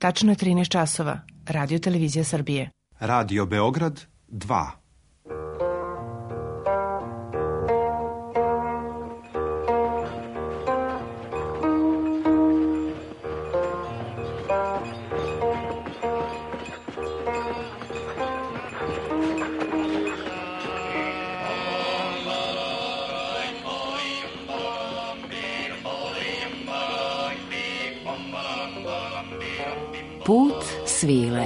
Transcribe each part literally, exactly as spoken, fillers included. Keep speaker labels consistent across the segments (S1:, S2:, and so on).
S1: Tačno je trinaest časova. Radio Televizija Srbije.
S2: Radio Beograd dva.
S3: Put svile.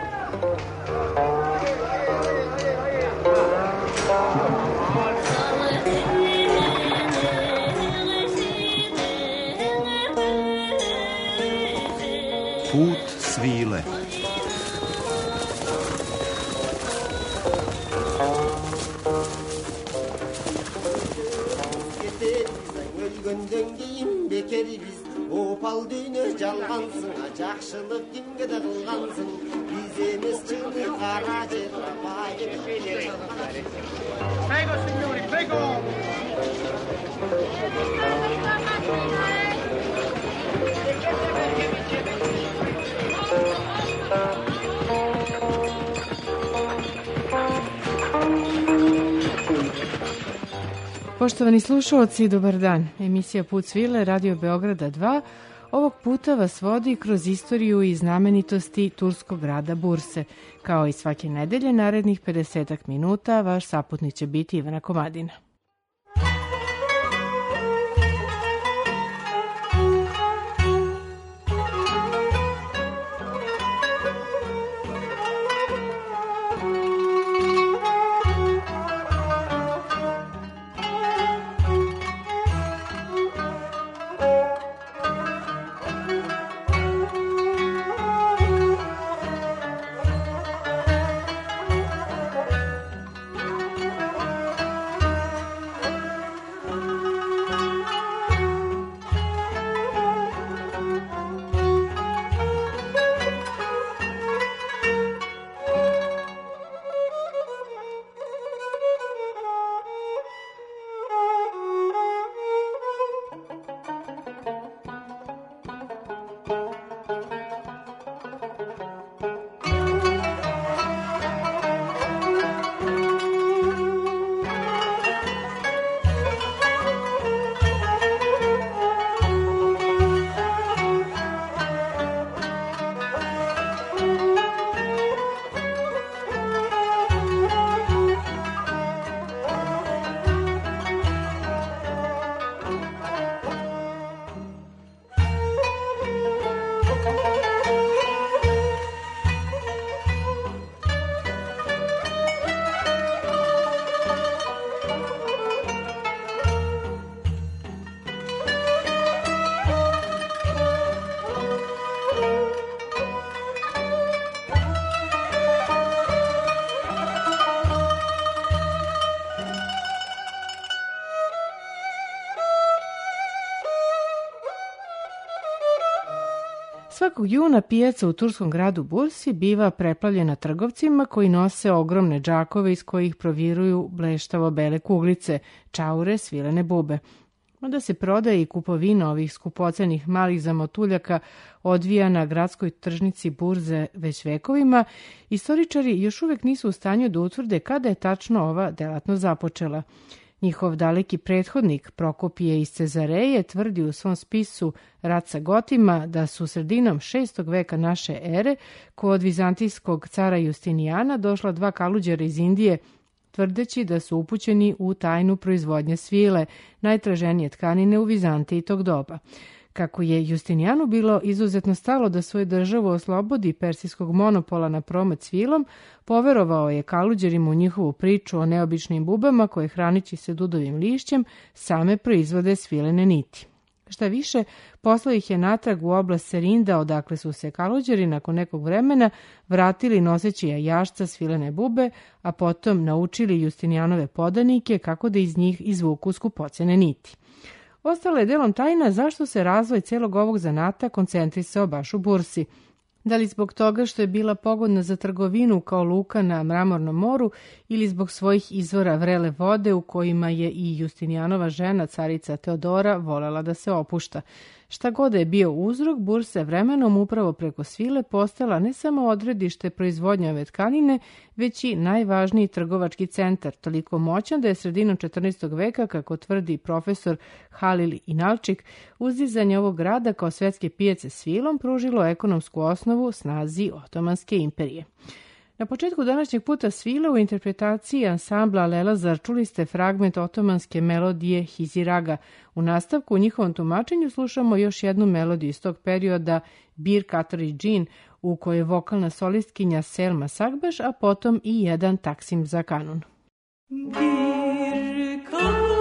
S2: Put svile.
S4: Opal düğünü жалғансың, жақшылық кімге де қылғансың, біз емес чыны қара жер Prego, signori, prego!
S1: Poštovani slušalci, dobar dan. Emisija Put svile, Radio Beograda dva, ovog puta vas vodi kroz istoriju i znamenitosti turskog grada Burse. Kao i svake nedelje, narednih pedesetak minuta, vaš saputnik će biti Ivana Komadina. Svakog juna pijaca u turskom gradu Bursi biva preplavljena trgovcima koji nose ogromne džakove iz kojih proviruju bleštavo bele kuglice, čaure, svilene bube. Mada se prodaje i kupovina ovih skupocenih malih zamotuljaka odvija na gradskoj tržnici burze već vekovima, istoričari još uvijek nisu u stanju da utvrde kada je tačno ova delatnost započela. Njihov daleki prethodnik Prokopije iz Cezareje tvrdi u svom spisu Rat sa Gotima da su sredinom šestog veka naše ere kod vizantijskog cara Justinijana došla dva kaluđera iz Indije, tvrdeći da su upućeni u tajnu proizvodnje svile, najtraženije tkanine u Vizantiji tog doba. Kako je Justinijanu bilo izuzetno stalo da svoju državu oslobodi persijskog monopola na promet svilom, poverovao je kaluđerima u njihovu priču o neobičnim bubama koje, hranići se dudovim lišćem, same proizvode svilene niti. Šta više, poslao ih je natrag u oblast Serinda, odakle su se kaluđeri nakon nekog vremena vratili noseći jajašca svilene bube, a potom naučili Justinijanove podanike kako da iz njih izvuku skupocene niti. Ostala je delom tajna zašto se razvoj celog ovog zanata koncentrisao baš u Bursi. Da li zbog toga što je bila pogodna za trgovinu kao luka na Mramornom moru ili zbog svojih izvora vrele vode u kojima je i Justinijanova žena, carica Teodora, volela da se opušta. Šta god je bio uzrok, bursa je vremenom upravo preko svile postala ne samo odredište proizvodnje ove tkanine, već i najvažniji trgovački centar, toliko moćan da je sredinom četrnaestog veka, kako tvrdi profesor Halil Inalčik, uzdizanje ovog grada kao svetske pijace svilom pružilo ekonomsku osnovu snazi Otomanske imperije. Na početku današnjeg puta svile u interpretaciji ansambla Lelazar čuli ste fragment otomanske melodije Hiziraga. U nastavku u njihovom tumačenju slušamo još jednu melodiju iz tog perioda, Bir Katari Džin, u kojoj je vokalna solistkinja Selma Sakbaš, a potom i jedan taksim za kanun.
S5: Bir katri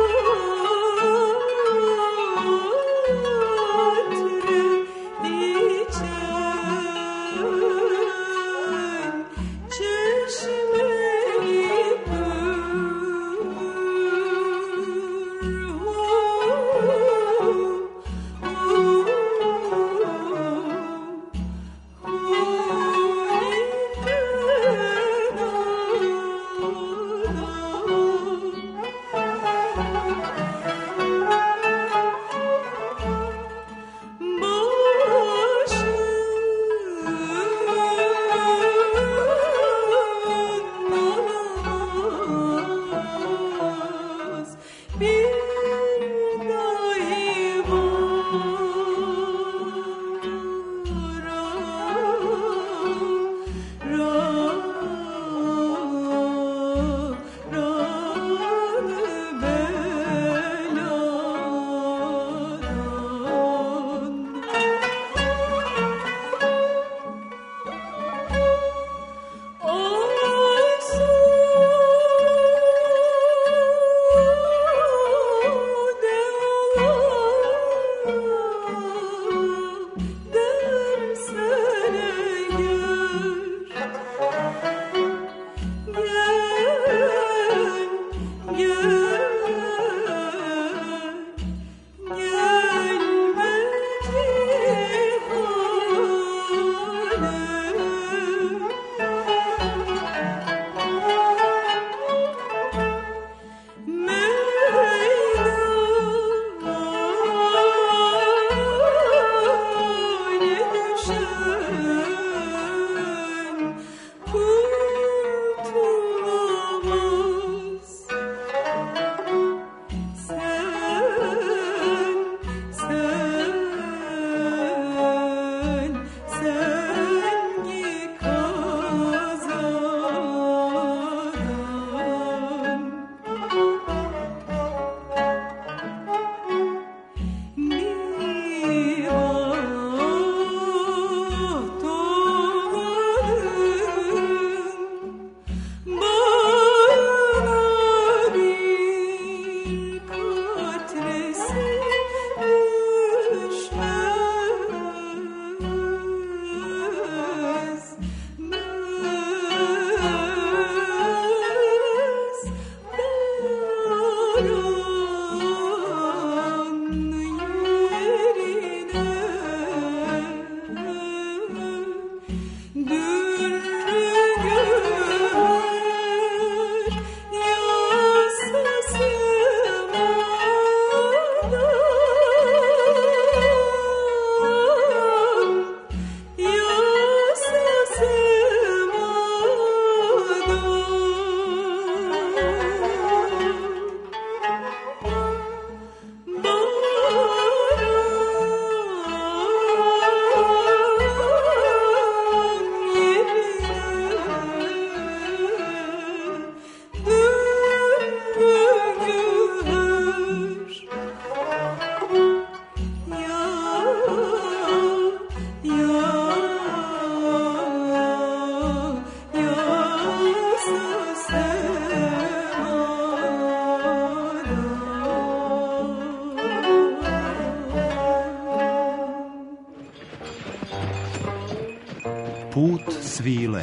S2: Put svile.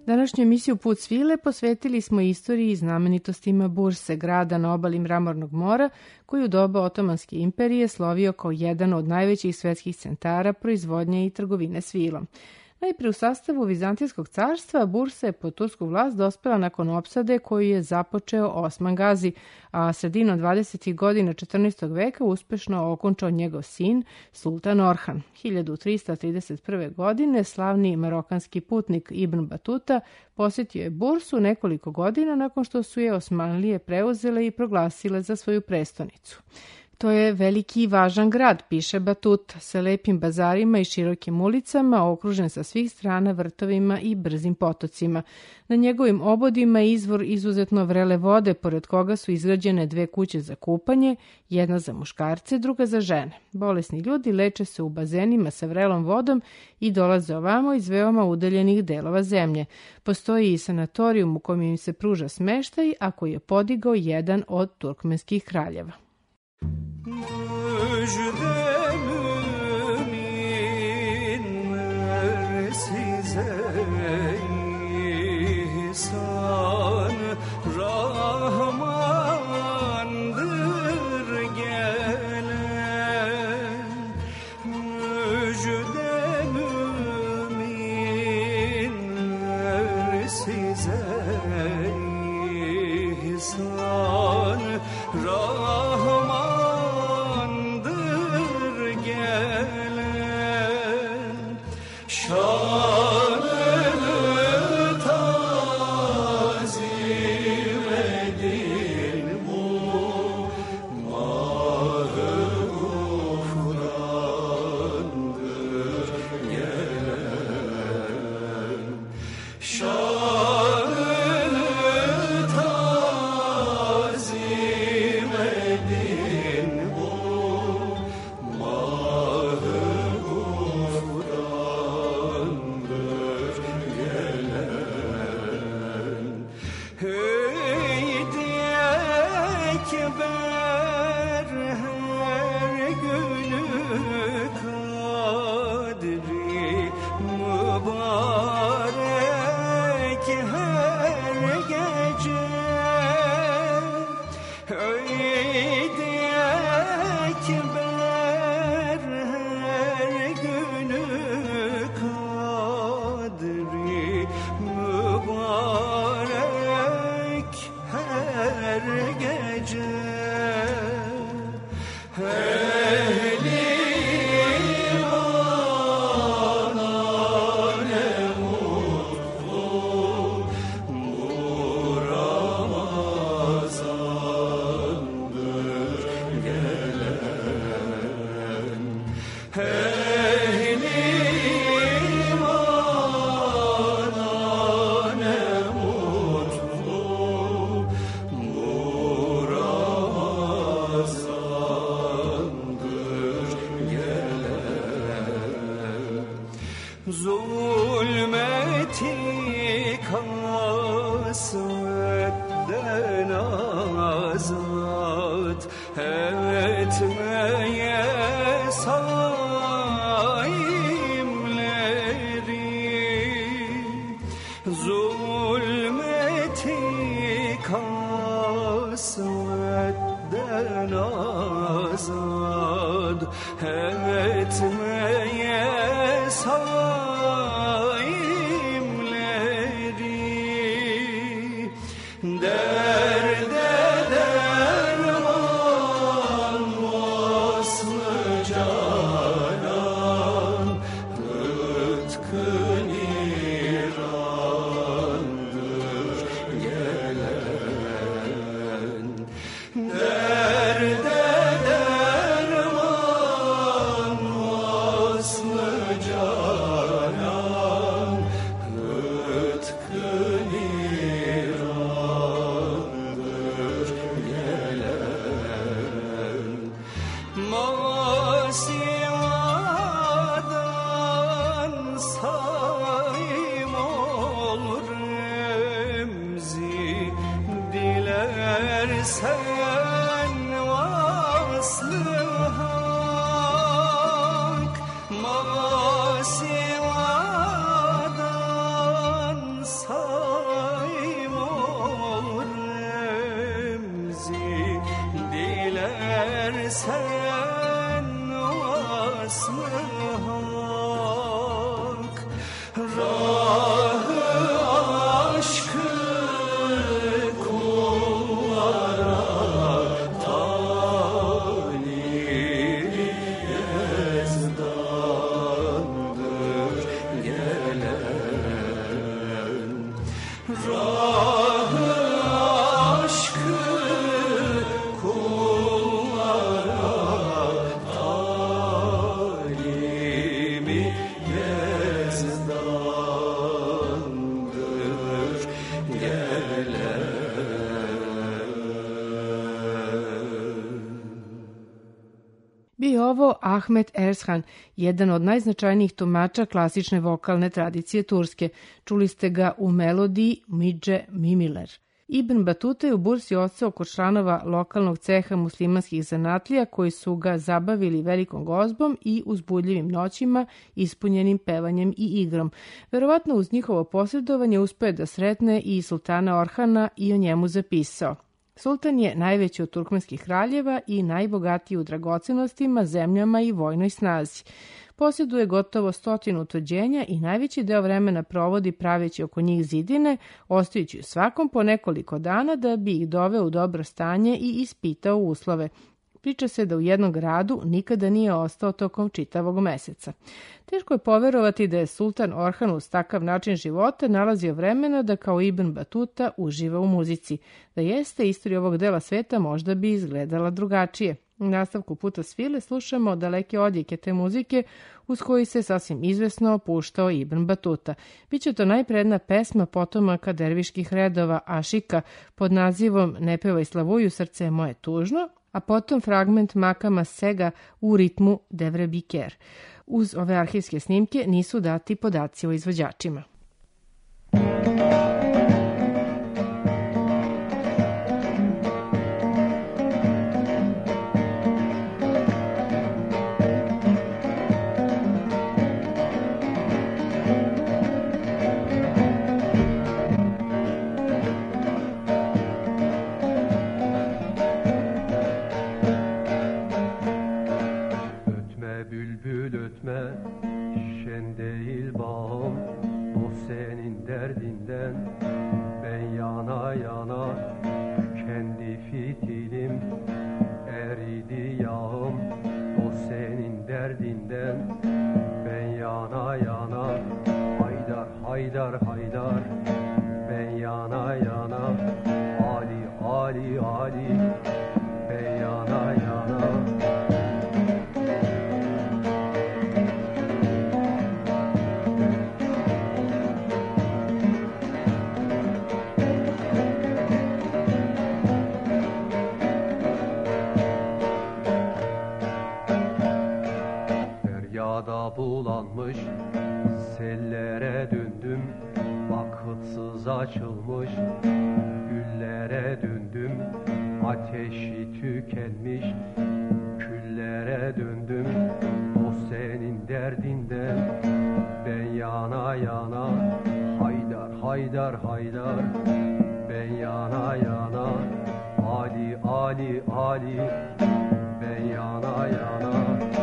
S1: Današnju emisiju Put svile posvetili smo istoriji i znamenitostima Burse, grada na obali Mramornog mora, koji u doba Otomanske imperije slovio kao jedan od najvećih svetskih centara proizvodnje i trgovine svilom. Najprije u sastavu Vizantijskog carstva Bursa je pod tursku vlast dospela nakon opsade koju je započeo Osman Gazi, a sredinom dvadesetih godina četrnaestog veka uspešno okončao njegov sin, sultan Orhan. hiljadu trista trideset prve. godine slavni marokanski putnik Ibn Batuta posjetio je Bursu nekoliko godina nakon što su je Osmanlije preuzele i proglasile za svoju prestonicu. To je veliki i važan grad, piše Batut, sa lepim bazarima i širokim ulicama, okružen sa svih strana vrtovima i brzim potocima. Na njegovim obodima je izvor izuzetno vrele vode, pored koga su izgrađene dve kuće za kupanje, jedna za muškarce, druga za žene. Bolesni ljudi leče se u bazenima sa vrelom vodom i dolaze ovamo iz veoma udaljenih delova zemlje. Postoji i sanatorijum u kojem im se pruža smeštaj, a koji je podigao jedan od turkmenskih kraljeva.
S5: Müjde müminler size ihsan Rahmandır gelen Müjde müminler size ihsan Rahman Zulmeti kasvetten azat etmeye saimleri Zulmeti kasvetten azat etmeye saimleri derde derman vaslı canan rıtkın irandır gelen derde derman vaslı canan rıtkın irandır gelen masivadan saim ol remzi dilersen vaslı hak masivadan saim sen vaslı hak, rahı aşkı kullara talim yazdandır gelen. Rahı aşkı kullara talimi yazdandır gelen.
S1: Bio ovo Ahmet Ershan, jedan od najznačajnijih tumača klasične vokalne tradicije Turske. Čuli ste ga u melodiji Midže Mimiler. Ibn Batuta je u Bursi odseo kod članova lokalnog ceha muslimanskih zanatlija koji su ga zabavili velikom gozbom i uzbudljivim noćima ispunjenim pevanjem i igrom. Verovatno uz njihovo posredovanje uspeo da sretne i sultana Orhana i o njemu zapisao. Sultan je najveći od turkmenskih kraljeva i najbogatiji u dragocenostima, zemljama i vojnoj snazi. Posjeduje gotovo stotinu otuđenja i najveći deo vremena provodi praveći oko njih zidine, ostajući svakom po nekoliko dana da bi ih doveo u dobro stanje i ispitao uslove. Priča se da u jednom gradu nikada nije ostao tokom čitavog meseca. Teško je poverovati da je sultan Orhan uz takav način života nalazio vremena da kao Ibn Batuta uživa u muzici. Da jeste, istorija ovog dela sveta možda bi izgledala drugačije. U nastavku Puta svile slušamo daleke odjeke te muzike uz koji se sasvim izvesno opuštao Ibn Batuta. Biće to najpre jedna pesma potomaka derviških redova Ašika pod nazivom Ne pevaj Slavuju, srce je moje tužno, a potom fragment Makama Sega u ritmu Devre Biker. Uz ove arhivske snimke nisu dati podaci o izvođačima.
S6: Bülbül ötme, şen değil bağım, o senin derdinden. Ben yana yana, kendi fitilim, eridi yağım, o senin derdinden. Ben yana yana, haydar haydar haydar, ben yana yana, Ali Ali Ali, ben yana yana. Feryada bulanmış, sellere döndüm, vakitsiz açılmış, güllere döndüm, ateşi tükenmiş, küllere döndüm, o senin derdinden. Ben yana yana, haydar haydar haydar, ben yana yana, Ali Ali Ali, ben yana yana.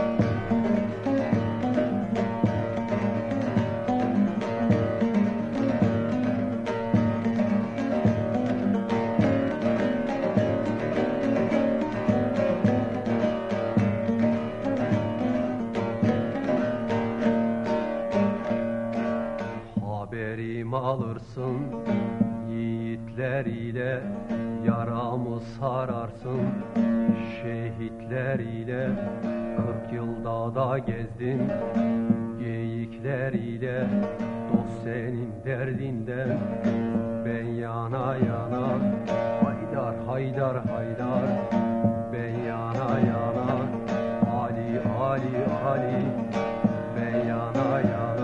S6: Haberim alırsın yiğitler ile, yaramı sararsın şehitler ile. Kırk yılda da gezdim geyikler ile, dost senin derdinden. Ben yana yana, haydar haydar haydar, ben yana yana, Ali Ali Ali, ben yana yana.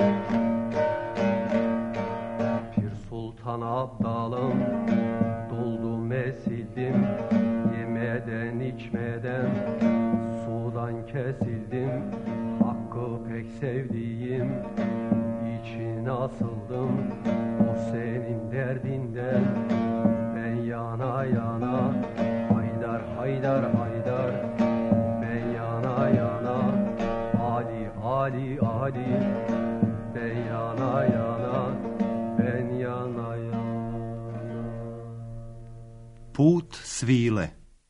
S6: Abdalım, nasıldım o senin derdinden. Ben yana yana haydar haydar haydar, ben yana yana Ali Ali Ali, ben yana yana, ben yana yana.
S2: Put svile.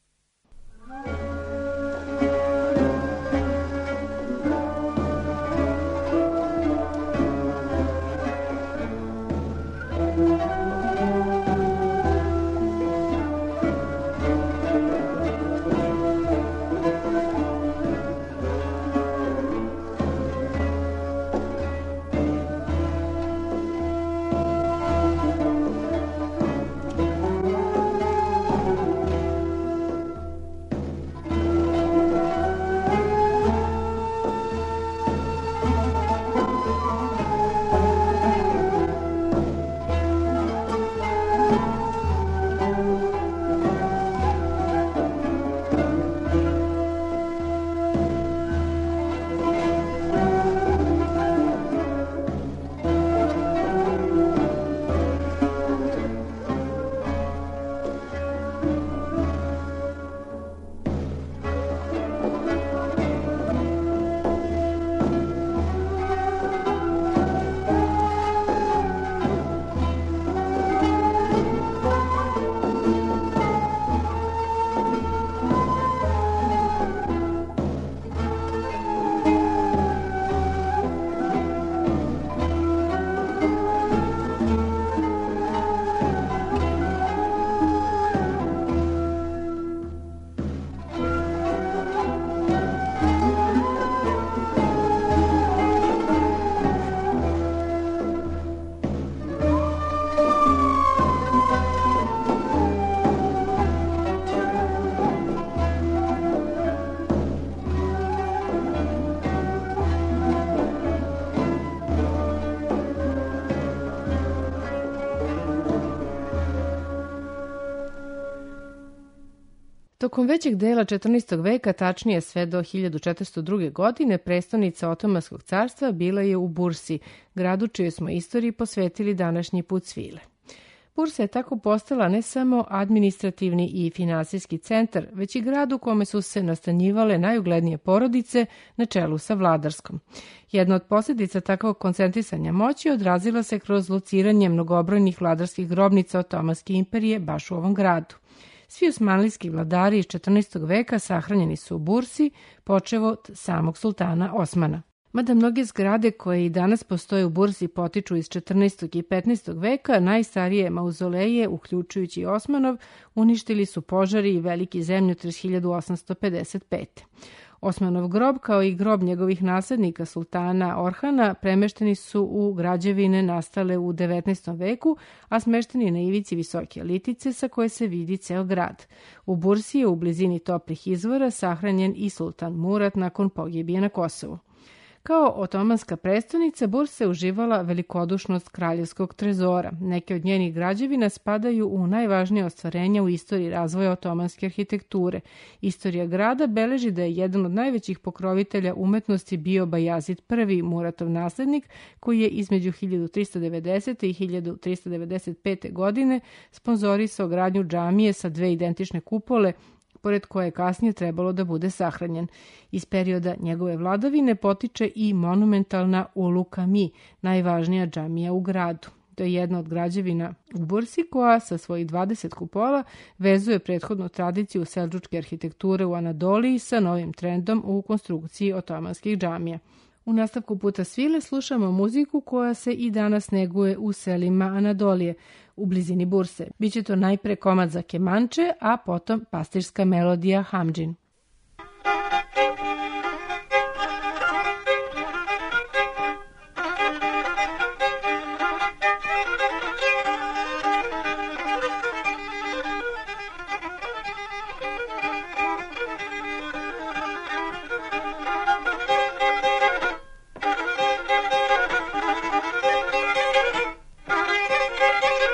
S1: Tokom većeg dela četrnaestog veka, tačnije sve do hiljadu četiristo druge. godine, prestonica Otomanskog carstva bila je u Bursi, gradu čijoj smo istoriji posvetili današnji put svile. Bursa je tako postala ne samo administrativni i finansijski centar, već i grad u kome su se nastanjivale najuglednije porodice na čelu sa vladarskom. Jedna od posljedica takvog koncentrisanja moći odrazila se kroz lociranje mnogobrojnih vladarskih grobnica Otomanske imperije baš u ovom gradu. Svi osmanlijski vladari iz četrnaestog veka sahranjeni su u Bursi, počev od samog sultana Osmana. Mada mnoge zgrade koje i danas postoje u Bursi potiču iz četrnaestog i petnaestog veka, najstarije mauzoleje, uključujući Osmanov, uništili su požari i veliki zemljotres hiljadu osamsto pedeset pete. Osmanov grob, kao i grob njegovih naslednika sultana Orhana, premešteni su u građevine nastale u devetnaestom veku, a smešteni na ivici visoke litice sa koje se vidi ceo grad. U Bursi je u blizini toplih izvora sahranjen i sultan Murat nakon pogibije na Kosovu. Kao otomanska prestonica, Bursa je uživala velikodušnost kraljevskog trezora. Neke od njenih građevina spadaju u najvažnije ostvarenja u istoriji razvoja otomanske arhitekture. Istorija grada beleži da je jedan od najvećih pokrovitelja umetnosti bio Bajazid I, Muratov naslednik, koji je između hiljadu tristo devedesete. i hiljadu tristo devedeset pete. godine sponzorisao gradnju džamije sa dve identične kupole, pored koje je kasnije trebalo da bude sahranjen. Iz perioda njegove vladavine potiče i monumentalna Ulu Kami, najvažnija džamija u gradu. To je jedna od građevina u Bursi koja sa svojih dvadeset kupola vezuje prethodnu tradiciju seldžučke arhitekture u Anadoliji sa novim trendom u konstrukciji otomanskih džamija. U nastavku puta svile slušamo muziku koja se i danas neguje u selima Anadolije, u blizini Burse. Biće to najpre komad za kemanče, a potom pastirska melodija Hamdžin.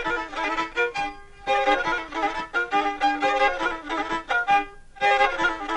S7: Thank you.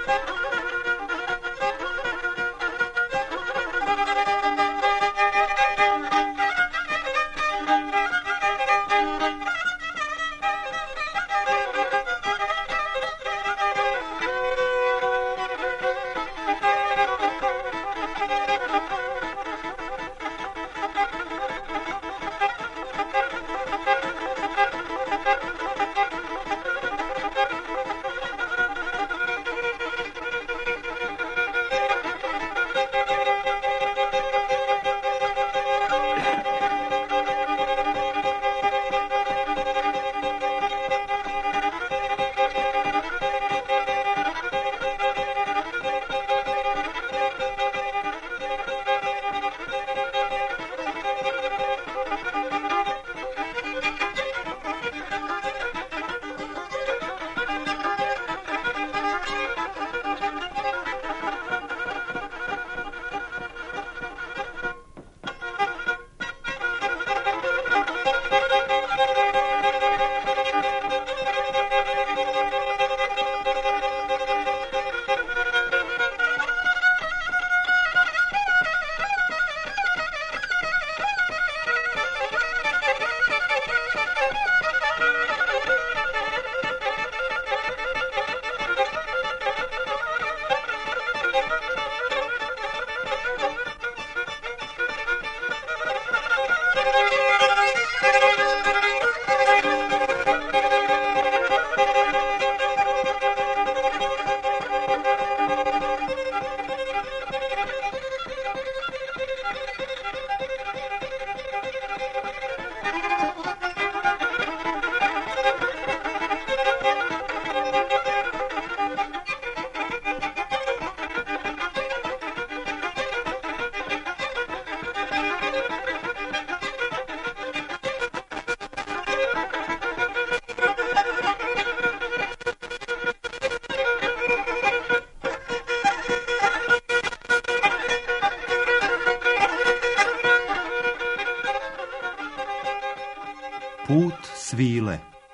S2: Put svile.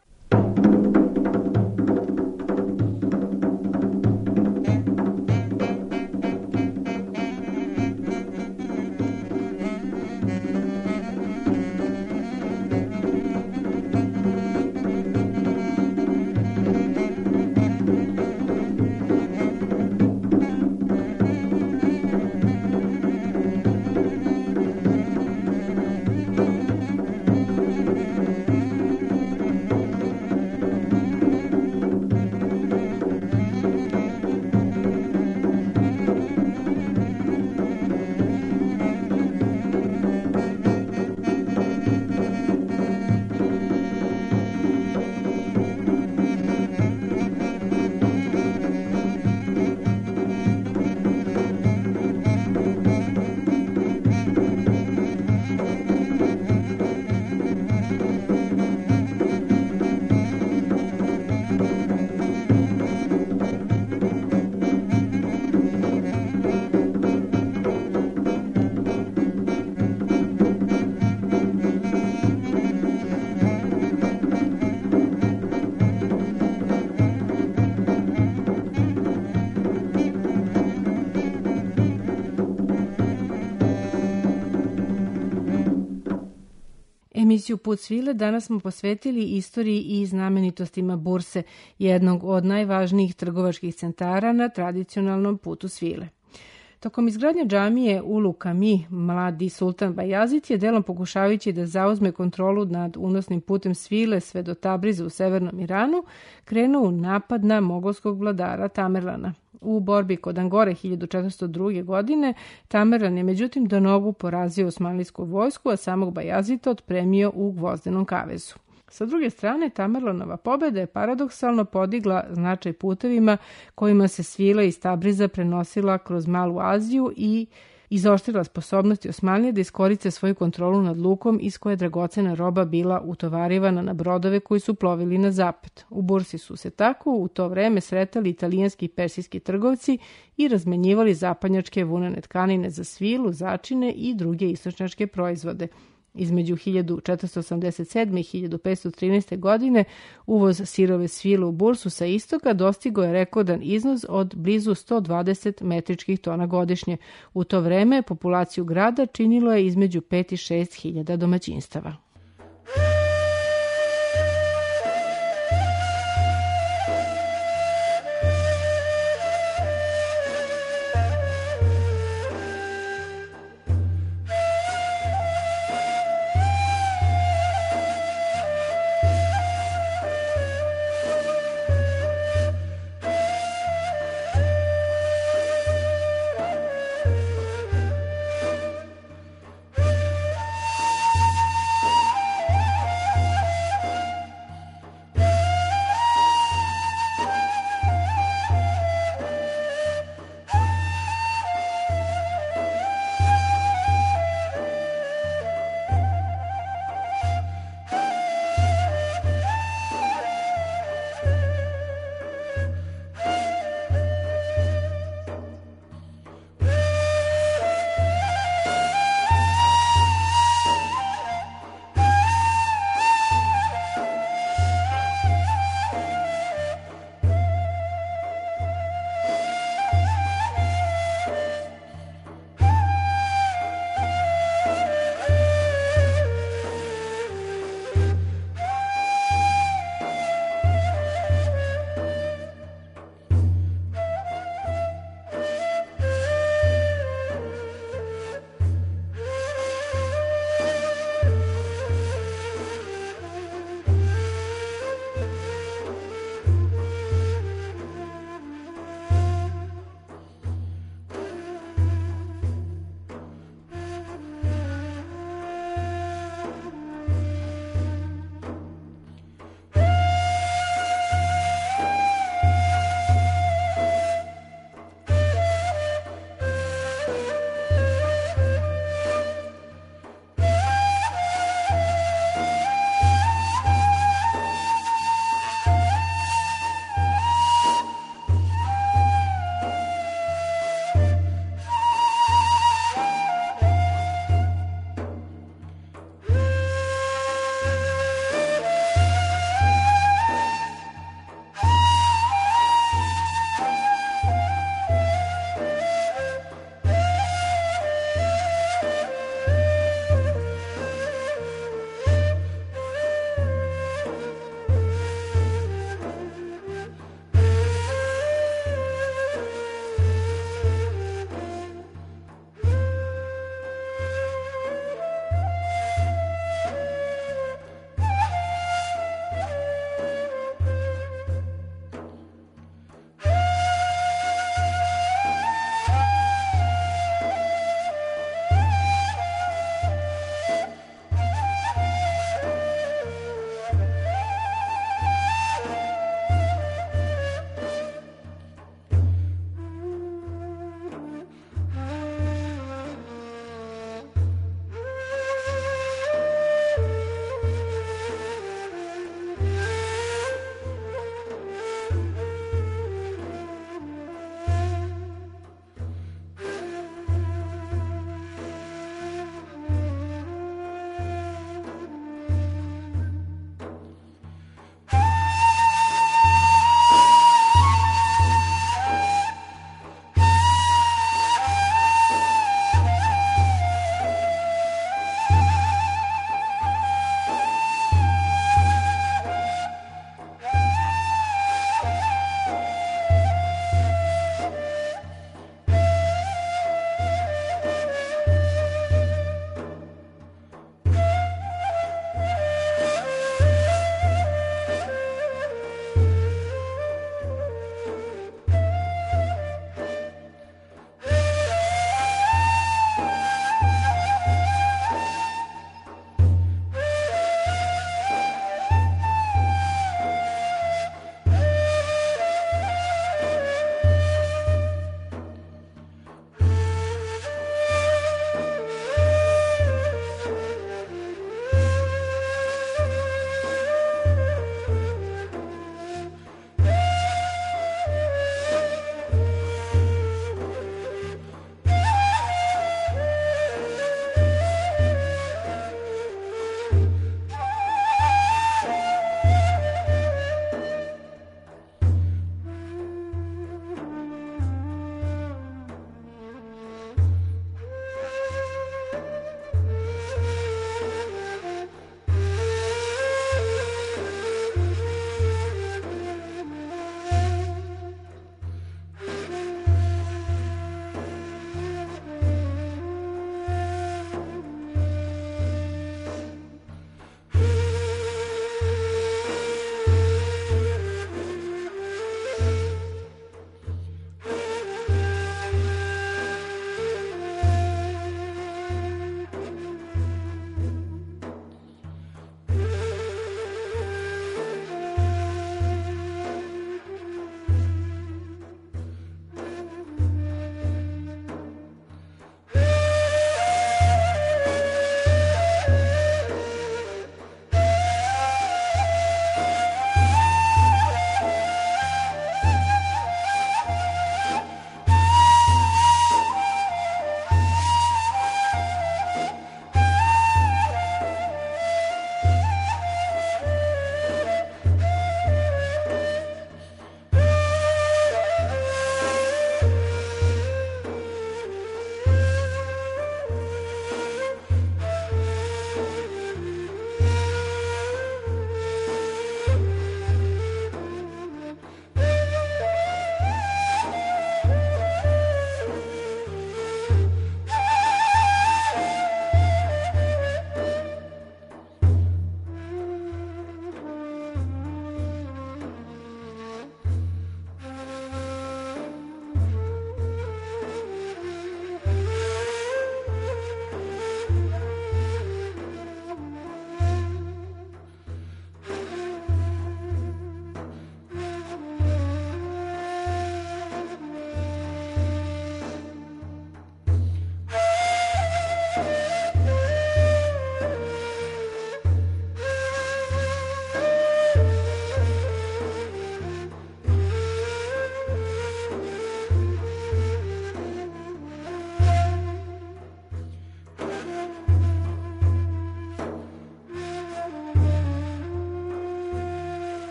S1: Emisiju Put svile danas smo posvetili istoriji i znamenitostima Burse, jednog od najvažnijih trgovačkih centara na tradicionalnom putu svile. Tokom izgradnje džamije Ulu Kami, mladi sultan Bajazid je delom pokušavajući da zauzme kontrolu nad unosnim putem svile sve do Tabriza u severnom Iranu, krenuo u napad na mogolskog vladara Tamerlana. U borbi kod Angore hiljadu četiristo druge. godine Tamerlan je međutim do nogu porazio osmanlijsku vojsku, a samog Bajazita otpremio u Gvozdenom kavezu. Sa druge strane, Tamerlanova pobjeda je paradoksalno podigla značaj putevima kojima se svila iz Tabriza prenosila kroz Malu Aziju i izoštrila sposobnosti Osmanlije da iskorice svoju kontrolu nad lukom iz koje dragocena roba bila utovarivana na brodove koji su plovili na zapad. U Bursi su se tako u to vreme sretali italijanski i persijski trgovci i razmenjivali zapadnjačke vunene tkanine za svilu, začine i druge istočnjačke proizvode. Između hiljadu četiristo osamdeset sedme i hiljadu petsto trinaeste. godine uvoz sirove svile u Bursu sa istoka dostigao je rekordan iznos od blizu sto dvadeset metričkih tona godišnje. U to vreme populaciju grada činilo je između pet i šest hiljada domaćinstava.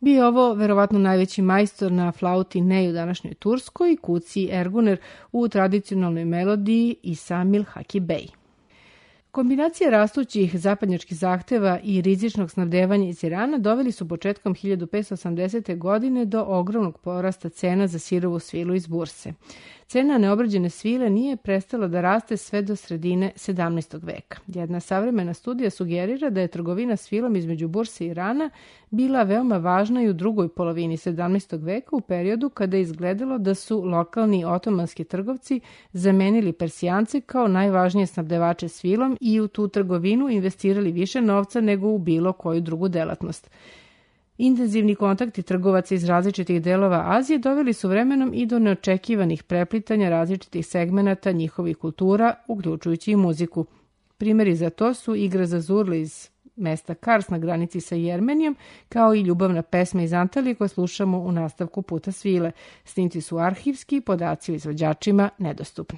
S1: Bio je ovo verovatno najveći majstor na flauti nej u današnjoj Turskoj, Kuci Erguner u tradicionalnoj melodiji Isamil Haki Bey. Kombinacija rastućih zapadnjačkih zahteva i rizičnog snabdevanja iz Irana doveli su početkom hiljadu petsto osamdesete. godine do ogromnog porasta cena za sirovu svilu iz burse. Cena neobrađene svile nije prestala da raste sve do sredine sedamnaestog. veka. Jedna savremena studija sugerira da je trgovina svilom između burse i Irana bila veoma važna i u drugoj polovini sedamnaestog. veka, u periodu kada je izgledalo da su lokalni otomanski trgovci zamenili Persijance kao najvažnije snabdevače svilom i u tu trgovinu investirali više novca nego u bilo koju drugu delatnost. Intenzivni kontakti trgovaca iz različitih delova Azije doveli su vremenom i do neočekivanih preplitanja različitih segmenata njihovih kultura, uključujući i muziku. Primjeri za to su igra za zurle iz mesta Kars na granici sa Jermenijom, kao i ljubavna pesma iz Antalije koju slušamo u nastavku Puta svile. Snimci su arhivski, podaci o izvođačima nedostupni.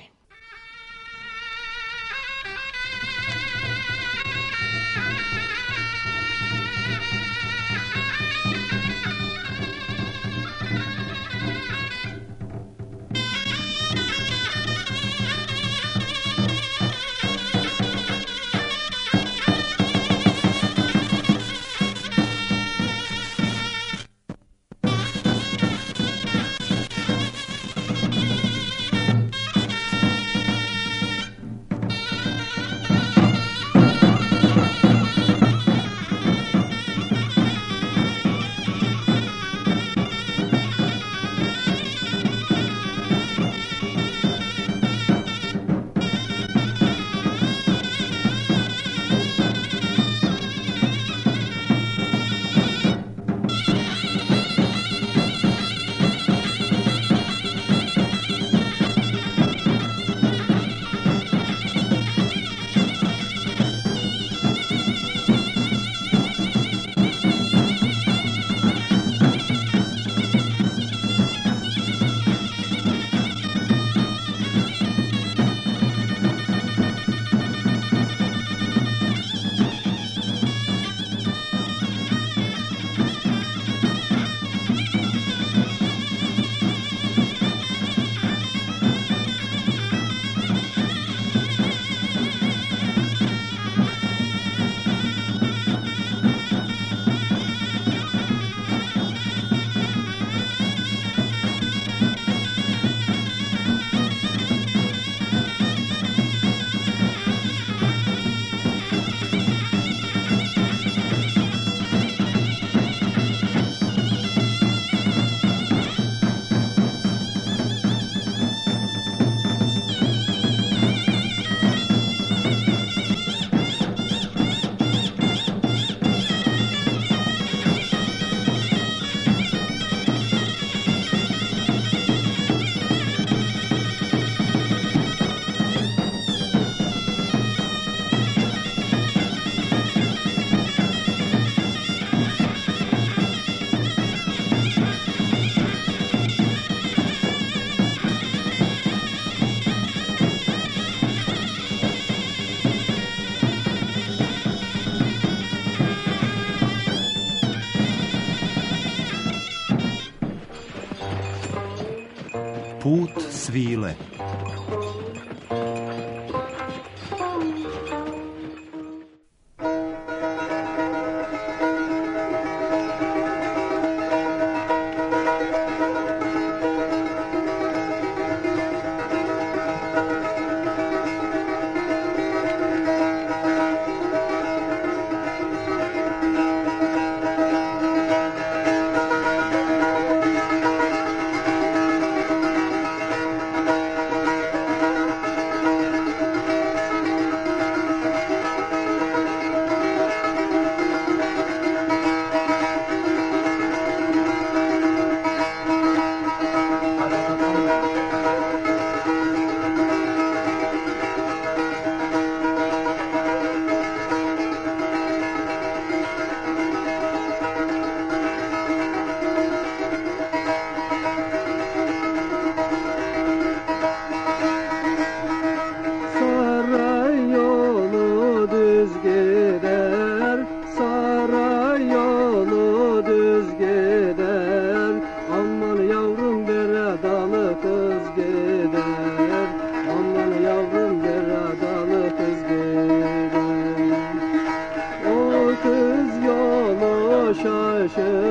S2: Put svile.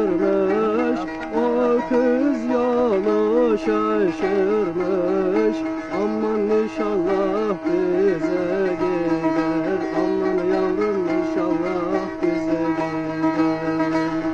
S6: şaşırmış, o kız yolu şaşırmış. Aman inşallah bize gider, aman yavrum inşallah bize gider.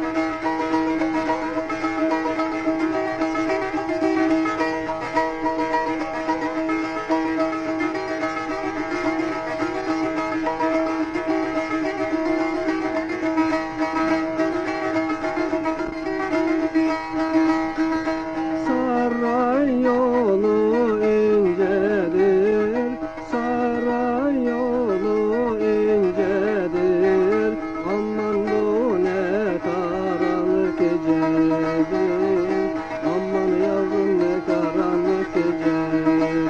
S6: Saray yolu incedir, saray yolu incedir. Aman bu ne karanlık gecedir, aman yavrum ne karanlık gecedir.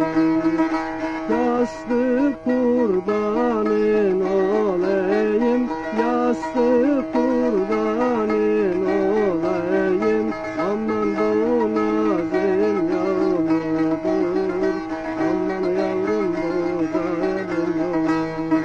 S6: Yastık kurbanın olayım, yastık kurbanın olayım. Aman bu nazım yavrudur, aman yavrum bu zalim yavrudur.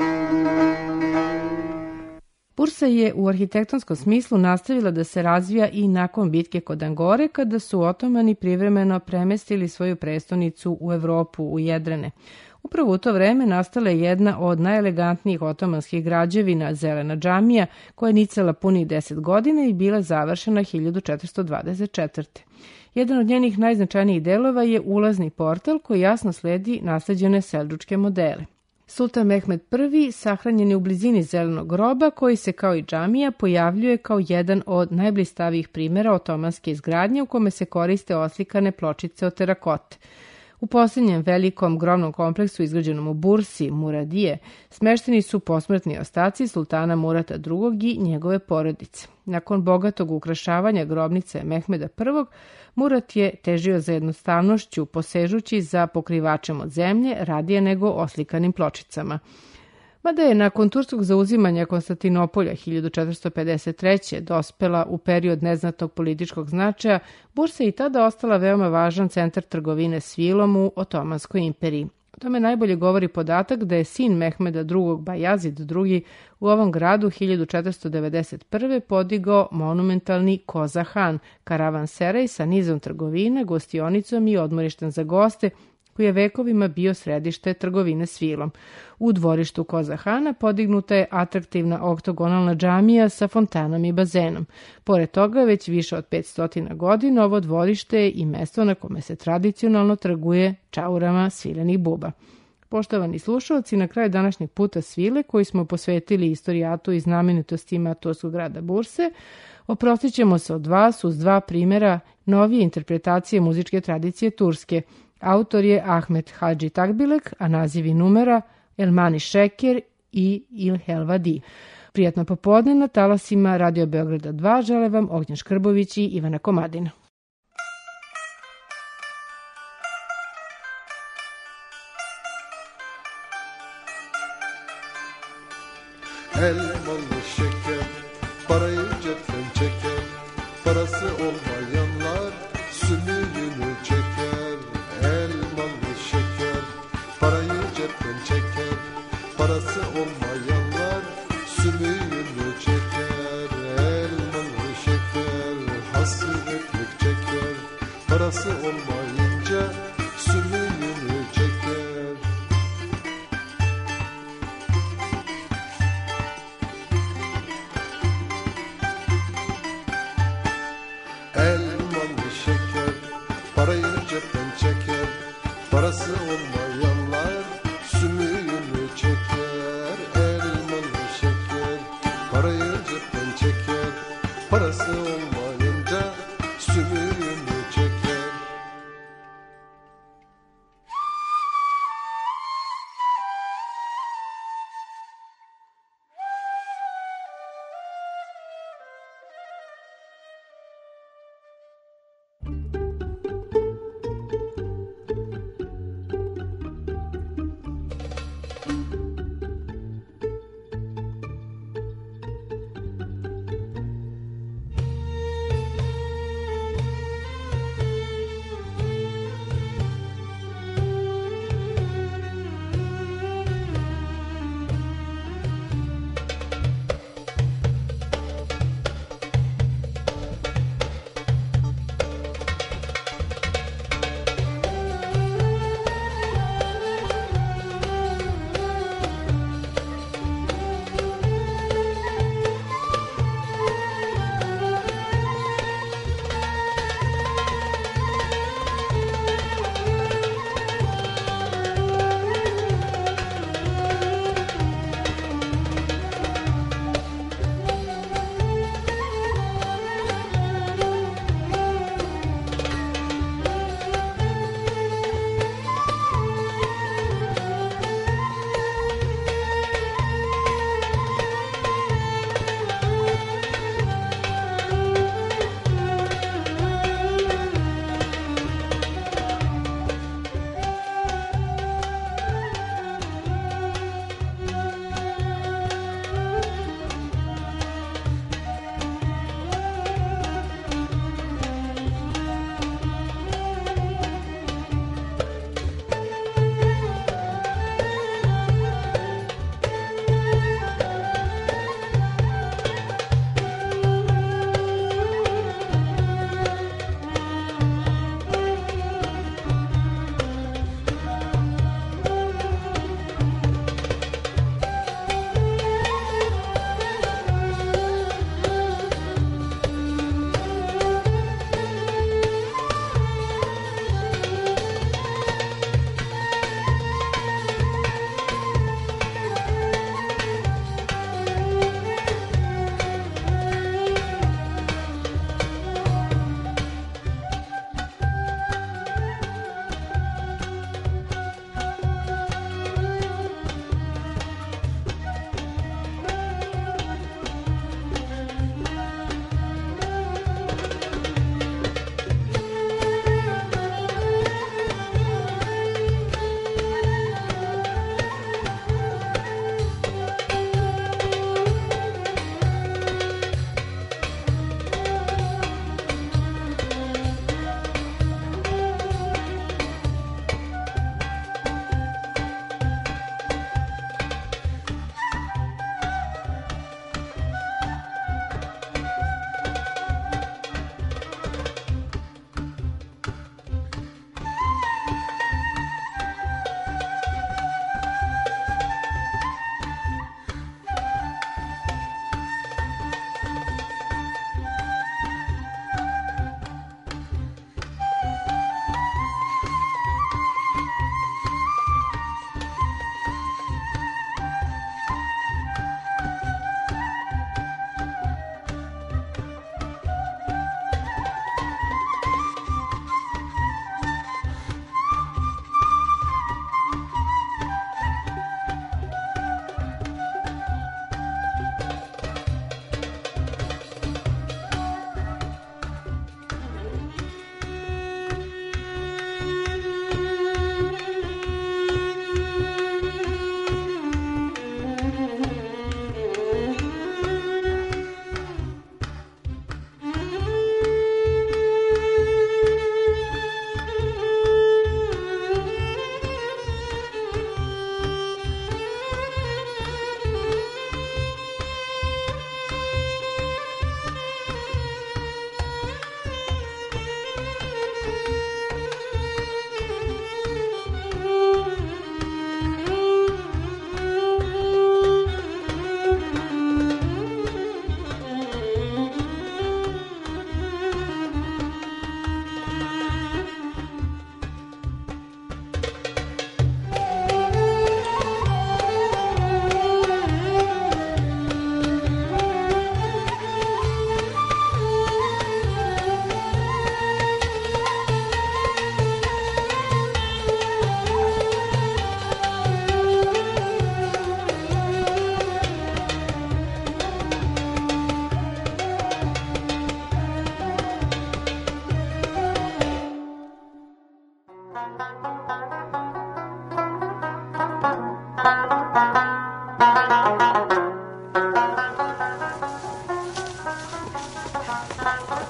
S1: Bursa je u arhitektonskom smislu nastavila da se razvija i nakon bitke kod Angore, kada su Otomani privremeno premestili svoju prestonicu u Evropu, u Jedrene. Upravo u to vreme nastala je jedna od najelegantnijih otomanskih građevina, Zelena džamija, koja je nicala punih deset godina i bila završena hiljadu četiristo dvadeset četvrte. Jedan od njenih najznačajnijih delova je ulazni portal koji jasno sledi nasleđene seldžučke modele. Sultan Mehmed I sahranjen je u blizini Zelenog groba, koji se kao i džamija pojavljuje kao jedan od najblistavijih primjera otomanske izgradnje u kome se koriste oslikane pločice od terakote. U posljednjem velikom grobnom kompleksu izgrađenom u Bursi, Muradije, smešteni su posmrtni ostaci sultana Murata drugog i njegove porodice. Nakon bogatog ukrašavanja grobnice Mehmeda I, Murat je težio za jednostavnošću, posežući za pokrivačem od zemlje radije nego oslikanim pločicama. Mada je nakon turskog zauzimanja Konstantinopolja hiljadu četiristo pedeset treće dospela u period neznatnog političkog značaja, Bursa je i tada ostala veoma važan centar trgovine svilom u Otomanskoj imperiji. O tome najbolje govori podatak da je sin Mehmeda drugog. Bajazid drugi. u ovom gradu hiljadu četiristo devedeset prve. podigao monumentalni Koza Han, karavanseraj sa nizom trgovina, gostionicom i odmorištem za goste, koji je vekovima bio središte trgovine svilom. U dvorištu Koza Hana podignuta je atraktivna oktogonalna džamija sa fontanom i bazenom. Pored toga, već više od petsto godina ovo dvorište je i mesto na kome se tradicionalno trguje čaurama svilenih buba. Poštovani slušalci, na kraju današnjeg puta svile, koji smo posvetili istorijatu i znamenitostima turskog grada Burse, oprostit ćemo se od vas uz dva primjera novije interpretacije muzičke tradicije Turske. Autor je Ahmet Hadži Takbilek, a nazivi numera Elmani Šeker i Il Helvadi. Prijatno popodne na talasima Radio Beograda dva žele vam Ognjen Škrbović i Ivana Komadina.
S7: Elmalı şeker, parayı cepten çeker, parası olmayanlar sümüğünü çeker. Elmalı şeker, parayı cepten çeker, parası olmayanlar sümüğünü çeker. Elmalı şeker, hasretlik çeker, parası olmayınca sümüğünü çeker. Elmalı şeker, parayı cepten çeker, parası olmayanlar sümüğünü çeker. Elmalı şeker, parayı cepten çeker, parası olmayınca sümüğünü çeker.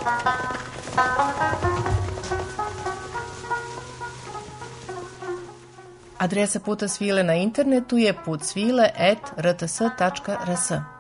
S8: Adresa Puta svile na internetu je putsvile at r t s tačka r s.